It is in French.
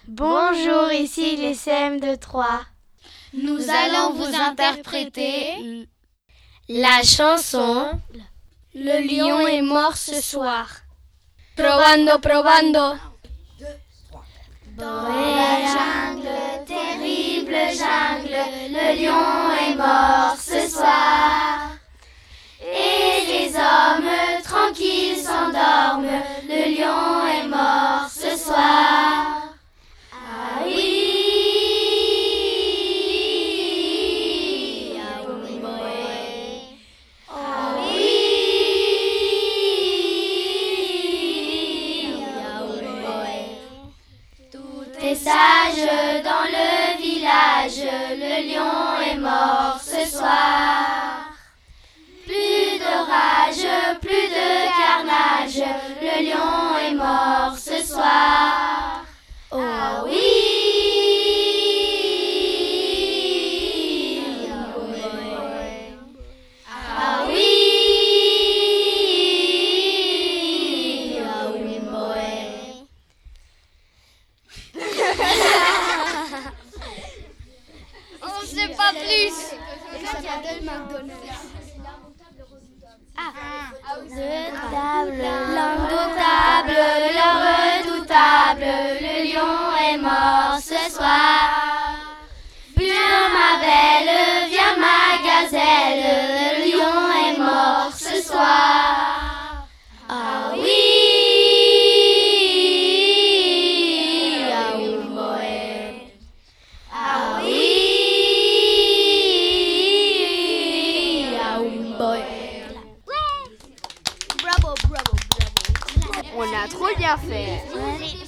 Bonjour, ici les CM de Troyes. Nous allons vous interpréter la chanson Le lion est mort ce soir. Probando, probando. Dans la jungle, terrible jungle, le lion est mort ce soir. Et les hommes tranquilles s'endorment, le lion est mort ce soir. Ah oui, ah oui, ah oui, ah oui. Tout est sage dans le village, le lion est mort ce soir. Plus de rage, plus de carnage, le lion est mort ce soir. Ah oui, ah oui, ah oui, On sait pas plus. L'indomptable, le redoutable, le lion est mort ce soir. Viens ma belle, viens ma gazelle, le lion est mort ce soir. Ah oui, ah oui, boé. Ah oui, ah oui, boé. On a trop bien fait.